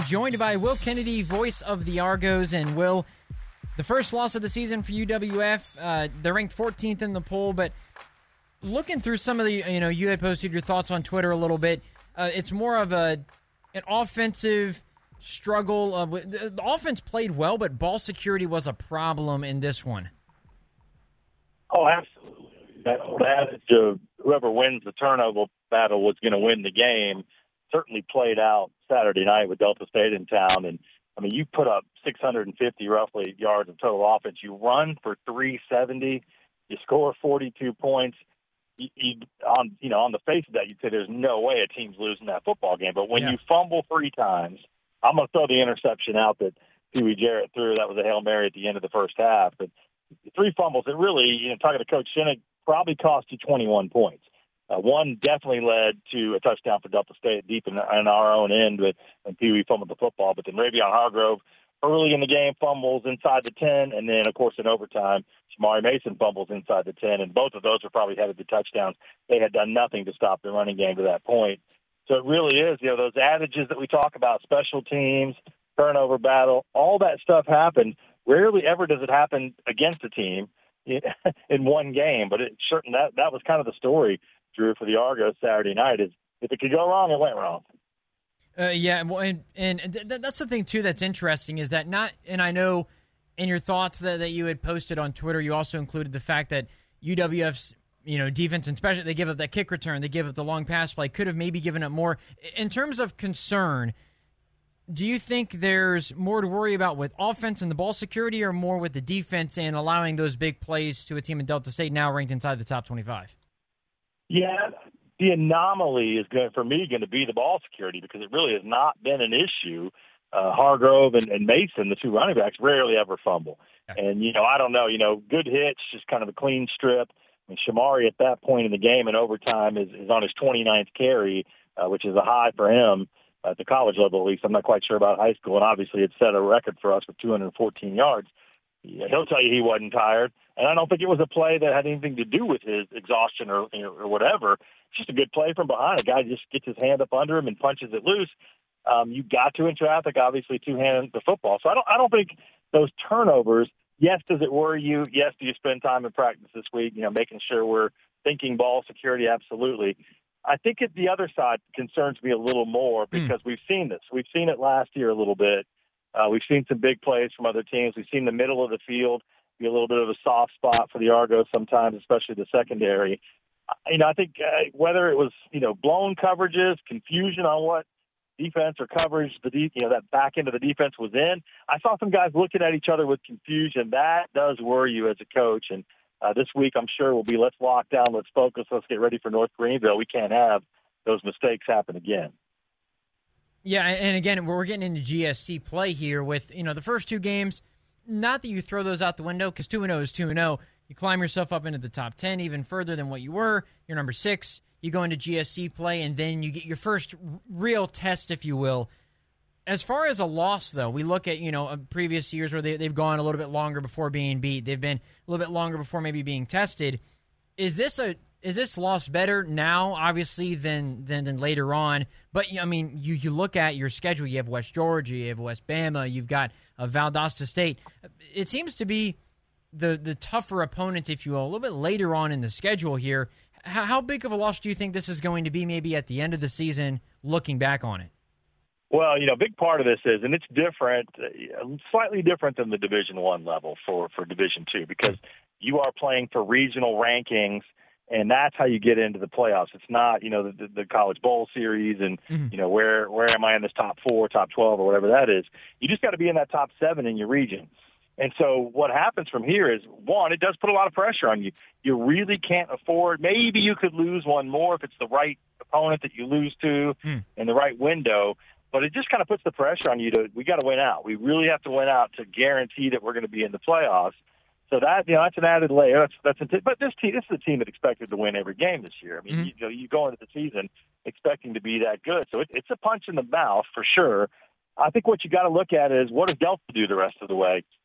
I'm joined by Will Kennedy, voice of the Argos. And Will, the first loss of the season for UWF. They're ranked 14th in the poll, but looking through some of the, you had posted your thoughts on Twitter a little bit. It's more of an offensive struggle. The offense played well, but ball security was a problem in this one. Oh, absolutely. That old adage of whoever wins the turnover battle was going to win the game certainly played out Saturday night with Delta State in town. And, I mean, you put up 650 roughly yards of total offense. You run for 370. You score 42 points. On the face of that, you'd say there's no way a team's losing that football game. But when you fumble 3 times, I'm going to throw the interception out that Pee Wee Jarrett threw. That was a Hail Mary at the end of the first half. But 3 fumbles, it really, talking to Coach Shinnick, probably cost you 21 points. One definitely led to a touchdown for Delta State deep in our own end when Pee Wee fumbled the football. But then Ravion Hargrove, early in the game, fumbles inside the 10. And then, of course, in overtime, Shamari Mason fumbles inside the 10. And both of those are probably headed to touchdowns. They had done nothing to stop the running game to that point. So it really is, those adages that we talk about, special teams, turnover battle, all that stuff happened. Rarely ever does it happen against a team in one game. But it certain that was kind of the story, Drew, for the Argos Saturday night, is if it could go wrong, it went wrong. That's the thing, too, that's interesting is that and I know in your thoughts that you had posted on Twitter, you also included the fact that UWF's defense, and especially they give up that kick return, they give up the long pass play, could have maybe given up more. In terms of concern, do you think there's more to worry about with offense and the ball security or more with the defense and allowing those big plays to a team in Delta State now ranked inside the top 25? Yeah, the anomaly is going to be the ball security because it really has not been an issue. Hargrove and Mason, the 2 running backs, rarely ever fumble. And, I don't know, good hits, just kind of a clean strip. I mean, Shamari at that point in the game in overtime is on his 29th carry, which is a high for him at the college level at least. I'm not quite sure about high school, and obviously it set a record for us with 214 yards. He'll tell you he wasn't tired, and I don't think it was a play that had anything to do with his exhaustion or whatever. It's just a good play from behind. A guy just gets his hand up under him and punches it loose. You got to in traffic, obviously, two-hand the football. So I don't think those turnovers, yes, does it worry you? Yes, do you spend time in practice this week, making sure we're thinking ball security? Absolutely. I think the other side concerns me a little more because we've seen this. We've seen it last year a little bit. We've seen some big plays from other teams. We've seen the middle of the field be a little bit of a soft spot for the Argos sometimes, especially the secondary. I think whether it was, blown coverages, confusion on what defense or coverage that back end of the defense was in. I saw some guys looking at each other with confusion. That does worry you as a coach. And this week, I'm sure will be let's lock down, let's focus, let's get ready for North Greenville. We can't have those mistakes happen again. Yeah, and again, we're getting into GSC play here with, the first 2 games. Not that you throw those out the window because 2-0 is 2-0. You climb yourself up into the top 10 even further than what you were. You're number 6. You go into GSC play, and then you get your first real test, if you will. As far as a loss, though, we look at, previous years where they've gone a little bit longer before being beat. They've been a little bit longer before maybe being tested. Is this loss better now, obviously, than later on? But, you look at your schedule. You have West Georgia, you have West Bama, you've got Valdosta State. It seems to be the tougher opponents, if you will, a little bit later on in the schedule here. How big of a loss do you think this is going to be maybe at the end of the season, looking back on it? Well, a big part of this is, and it's different, slightly different than the Division I level for Division II, because you are playing for regional rankings, and that's how you get into the playoffs. It's not, the College Bowl series and, where am I in this top 4, top 12, or whatever that is. You just got to be in that top 7 in your region. And so what happens from here is, one, it does put a lot of pressure on you. You really can't afford – maybe you could lose one more if it's the right opponent that you lose to in the right window. But it just kind of puts the pressure on you we got to win out. We really have to win out to guarantee that we're going to be in the playoffs. So that, that's an added layer. But this is a team that expected to win every game this year. I mean, you go into the season expecting to be that good. So it's a punch in the mouth for sure. I think what you got to look at is what does Delta do the rest of the way?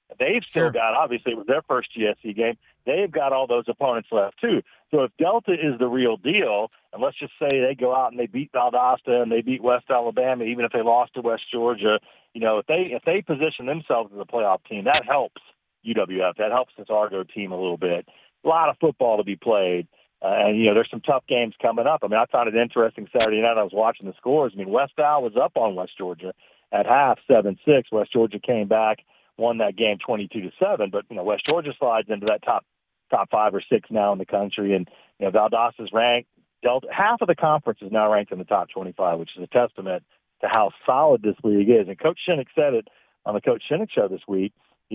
They've still got, obviously, it was their first GSC game. They've got all those opponents left, too. So if Delta is the real deal, and let's just say they go out and they beat Valdosta and they beat West Alabama, even if they lost to West Georgia, if they position themselves as a playoff team, that helps UWF. That helps this Argo team a little bit. A lot of football to be played. And there's some tough games coming up. I mean, I found it interesting Saturday night. I was watching the scores. I mean, West Al was up on West Georgia at half, 7-6. West Georgia came back, won that game 22-7. But West Georgia slides into that top 5 or 6 now in the country, and Valdosta's ranked. Delta, half of the conference is now ranked in the top 25, which is a testament to how solid this league is. And Coach Shinnick said it on the Coach Shinnick show this week.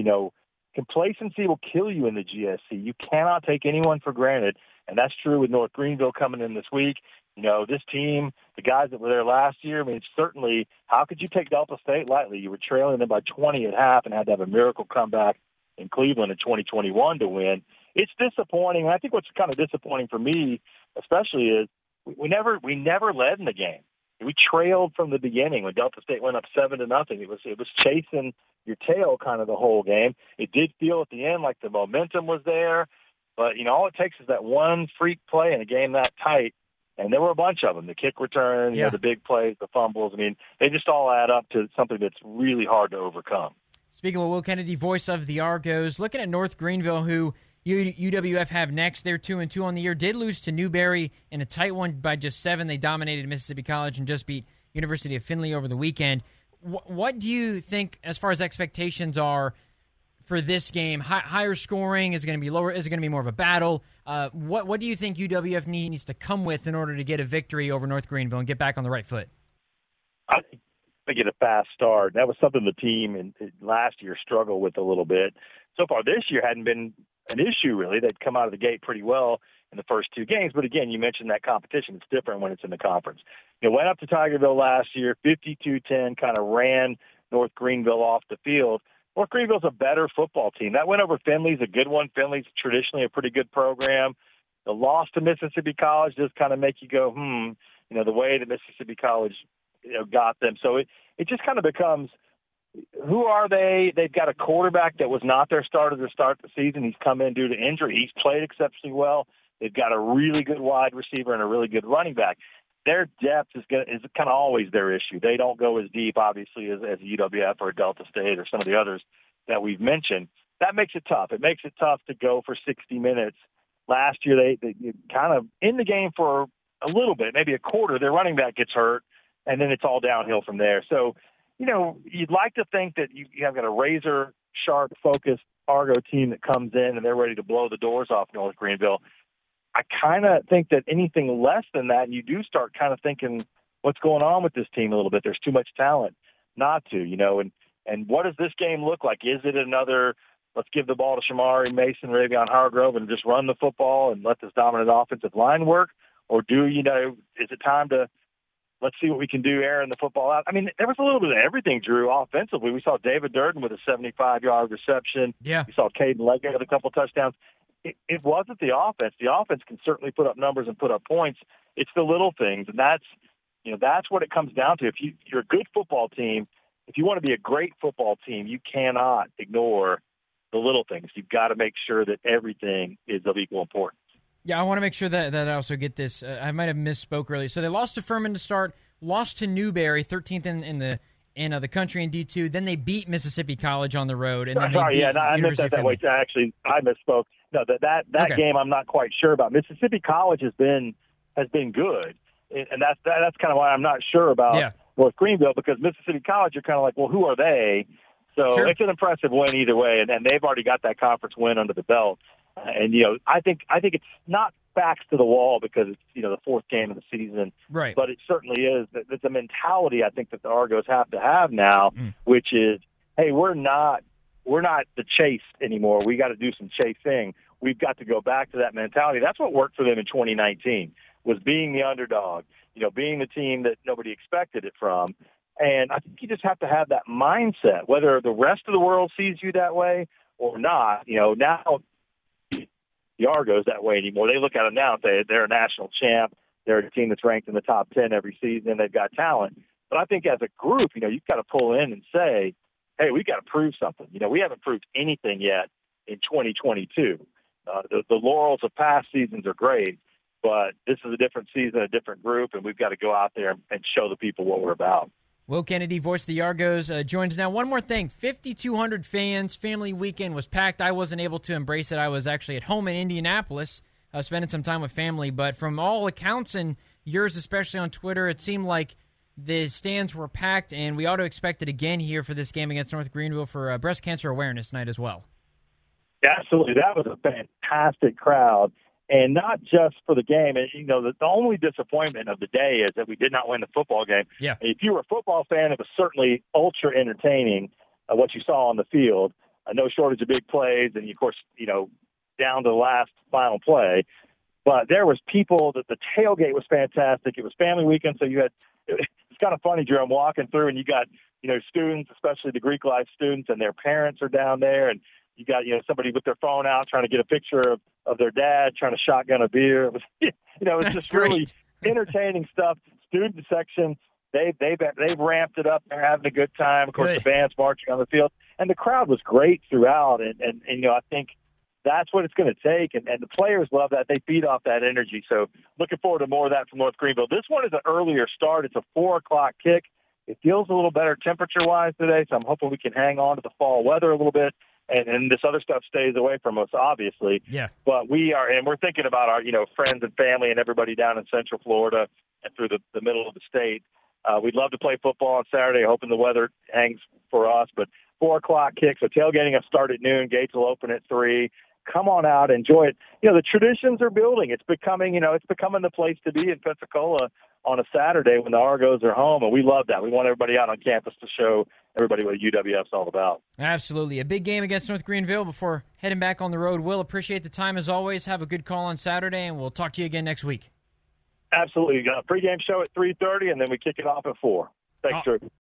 Complacency will kill you in the GSC. You cannot take anyone for granted. And that's true with North Greenville coming in this week. This team, the guys that were there last year, I mean, certainly, how could you take Delta State lightly? You were trailing them by 20 at half and had to have a miracle comeback in Cleveland in 2021 to win. It's disappointing. And I think what's kind of disappointing for me, especially, is we never led in the game. We trailed from the beginning when Delta State went up 7-0. It was chasing your tail kind of the whole game. It did feel at the end like the momentum was there. But, all it takes is that one freak play in a game that tight, and there were a bunch of them. The kick return, the big plays, the fumbles. I mean, they just all add up to something that's really hard to overcome. Speaking with Will Kennedy, voice of the Argos, looking at North Greenville, who UWF have next. They're 2-2 on the year. Did lose to Newberry in a tight one by just 7. They dominated Mississippi College and just beat University of Findlay over the weekend. What do you think, as far as expectations are, for this game? Higher scoring? Is it going to be lower? Is it going to be more of a battle? What do you think UWF needs to come with in order to get a victory over North Greenville and get back on the right foot? I think they get a fast start. That was something the team in last year struggled with a little bit. So far this year hadn't been an issue, really. They'd come out of the gate pretty well in the first 2 games. But, again, you mentioned that competition. It's different when it's in the conference. Went up to Tigerville last year, 52-10, kind of ran North Greenville off the field. North Greenville's a better football team. That win over Findlay's a good one. Findlay's traditionally a pretty good program. The loss to Mississippi College does kind of make you go, the way that Mississippi College got them. So it just kind of becomes, who are they? They've got a quarterback that was not their starter to start the season. He's come in due to injury. He's played exceptionally well. They've got a really good wide receiver and a really good running back. Their depth is kind of always their issue. They don't go as deep, obviously, as UWF or Delta State or some of the others that we've mentioned. That makes it tough. It makes it tough to go for 60 minutes. Last year, they kind of in the game for a little bit, maybe a quarter. Their running back gets hurt, and then it's all downhill from there. So, you'd like to think that you have got a razor-sharp, focused Argo team that comes in and they're ready to blow the doors off North Greenville. I kind of think that anything less than that, you do start kind of thinking, what's going on with this team a little bit? There's too much talent not to, and what does this game look like? Is it another, let's give the ball to Shamari Mason, Ravion Hargrove, and just run the football and let this dominant offensive line work? Or is it time to, let's see what we can do airing the football out? I mean, there was a little bit of everything, Drew, offensively. We saw David Durden with a 75-yard reception. Yeah. We saw Caden Leggett with a couple touchdowns. It wasn't the offense. The offense can certainly put up numbers and put up points. It's the little things, and that's what it comes down to. If you're a good football team, if you want to be a great football team, you cannot ignore the little things. You've got to make sure that everything is of equal importance. Yeah, I want to make sure that I also get this. I might have misspoke earlier. So they lost to Furman to start, lost to Newberry, 13th in the country in D2. Then they beat Mississippi College on the road, and then I meant that way. Actually, I misspoke. No, that okay. Game I'm not quite sure about. Mississippi College has been good, and that's kind of why I'm not sure about North Greenville, because Mississippi College, you're kind of like, well, who are they? So It's an impressive win either way, and they've already got that conference win under the belt. And I think it's not backs to the wall because it's the 4th game of the season, right? But it certainly is. It's a mentality I think that the Argos have to have now, which is, hey, we're not the chase anymore. We got to do some chasing. We've got to go back to that mentality. That's what worked for them in 2019, was being the underdog, being the team that nobody expected it from. And I think you just have to have that mindset, whether the rest of the world sees you that way or not. Now the Argos that way anymore. They look at them now and say they're a national champ. They're a team that's ranked in the top 10 every season. They've got talent. But I think as a group, you've got to pull in and say, hey, we got to prove something. We haven't proved anything yet in 2022. The laurels of past seasons are great, but this is a different season, a different group, and we've got to go out there and show the people what we're about. Will Kennedy, voice of the Argos, joins now. One more thing, 5,200 fans, family weekend was packed. I wasn't able to embrace it. I was actually at home in Indianapolis, spending some time with family. But from all accounts, and yours especially on Twitter, it seemed like the stands were packed, and we ought to expect it again here for this game against North Greenville for Breast Cancer Awareness Night as well. Absolutely. That was a fantastic crowd. And not just for the game. And, the only disappointment of the day is that we did not win the football game. Yeah. If you were a football fan, it was certainly ultra entertaining what you saw on the field. No shortage of big plays, and, of course, down to the last final play. But there was people that the tailgate was fantastic. It was family weekend, so you had – it's kind of funny, Drew. I'm walking through, and you got, students, especially the Greek life students, and their parents are down there, and you got, somebody with their phone out trying to get a picture of their dad trying to shotgun a beer. It was, it's just great. Really entertaining stuff. Student section, they've ramped it up. They're having a good time. Of course, Good. The band's marching on the field, and the crowd was great throughout. And I think that's what it's going to take. And the players love that. They feed off that energy. So looking forward to more of that from North Greenville. This one is an earlier start. It's a 4:00 kick. It feels a little better temperature-wise today, so I'm hoping we can hang on to the fall weather a little bit. And this other stuff stays away from us, obviously. Yeah. But we're thinking about our, friends and family and everybody down in Central Florida and through the middle of the state. We'd love to play football on Saturday, hoping the weather hangs for us. But 4:00 kick, so tailgating will start at noon. Gates will open at 3. Come on out, enjoy it. The traditions are building. It's becoming, the place to be in Pensacola on a Saturday when the Argos are home, and we love that. We want everybody out on campus to show everybody what UWF's all about. Absolutely. A big game against North Greenville before heading back on the road. Will, appreciate the time as always. Have a good call on Saturday, and we'll talk to you again next week. Absolutely. Got a pregame show at 3:30, and then we kick it off at 4. Thanks, Drew.